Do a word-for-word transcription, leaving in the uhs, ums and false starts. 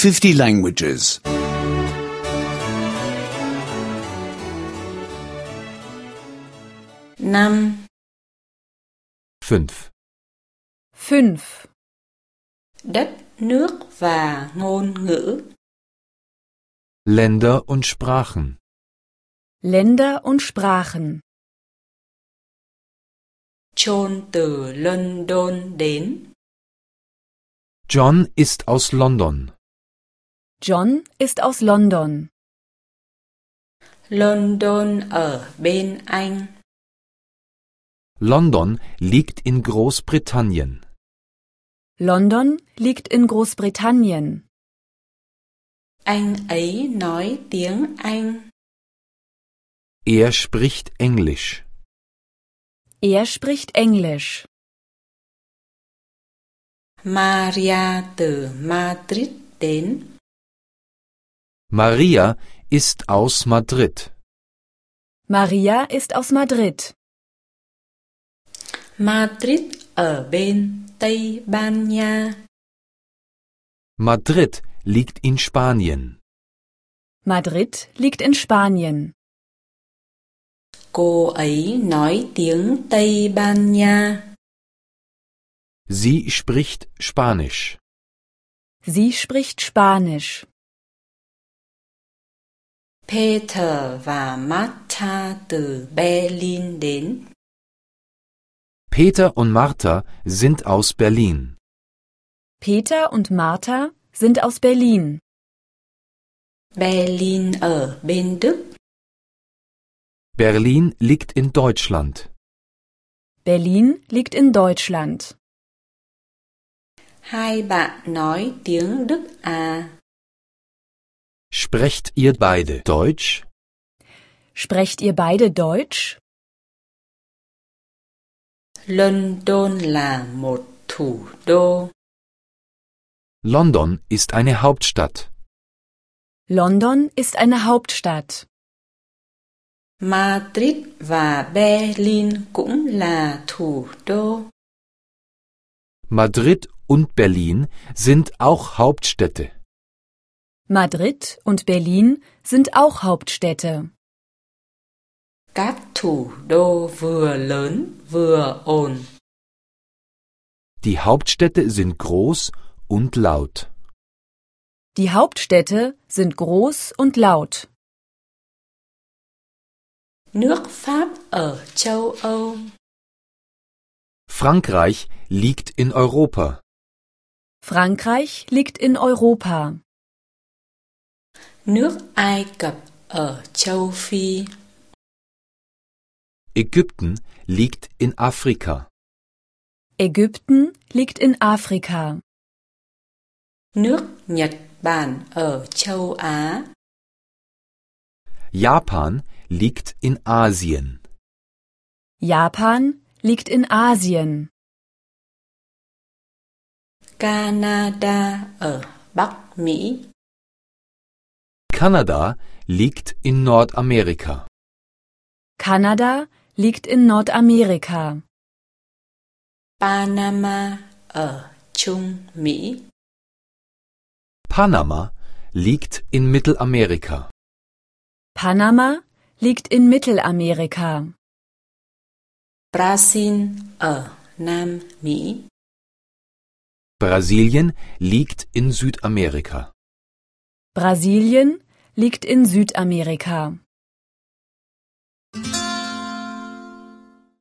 fifty languages. năm, Fünf. Fünf. đất, nước và ngôn ngữ. Länder und Sprachen. Länder und Sprachen. John từ London đến. John ist aus London. John ist aus London. London ở bên Anh. London liegt in Großbritannien. London liegt in Großbritannien. Anh ấy nói tiếng Anh. Er spricht Englisch. Er spricht Englisch. Maria từ Madrid đến. Maria ist aus Madrid. Maria ist aus Madrid. Madrid ở bên Tây Ban Nha. Madrid liegt in Spanien. Madrid liegt in Spanien. Cô ấy nói tiếng Tây Ban Nha. Sie spricht Spanisch. Sie spricht Spanisch. Peter và Martha từ Berlin đến. Peter und Martha sind aus Berlin. Peter und Martha sind aus Berlin. Berlin ở bên Đức. Berlin liegt in Deutschland. Berlin liegt in Deutschland. Hai bạn nói tiếng Đức à? Sprecht ihr beide Deutsch? Sprecht ihr beide Deutsch? London là một thủ đô. London ist eine Hauptstadt. London ist eine Hauptstadt. Madrid và Berlin cũng là thủ đô. Madrid und Berlin sind auch Hauptstädte. Madrid und Berlin sind auch Hauptstädte. Các thủ đô vừa lớn vừa ồn. Die Hauptstädte sind groß und laut. Die Hauptstädte sind groß und laut. Nước Pháp ở châu Âu. Frankreich liegt in Europa. Frankreich liegt in Europa. Nước Ai Cập ở châu Phi. Ägypten liegt in Afrika. Ägypten liegt in Afrika. Nước Nhật Bản ở châu Á. Japan liegt in Asien. Japan liegt in Asien. Canada ở Bắc Mỹ. Kanada liegt in Nordamerika. Kanada liegt in Nordamerika. Panama ở Trung Mỹ. Panama liegt in Mittelamerika. Panama liegt in Mittelamerika. Brazil ở Nam Mỹ. Brasilien liegt in Südamerika. Brasilien liegt in Südamerika.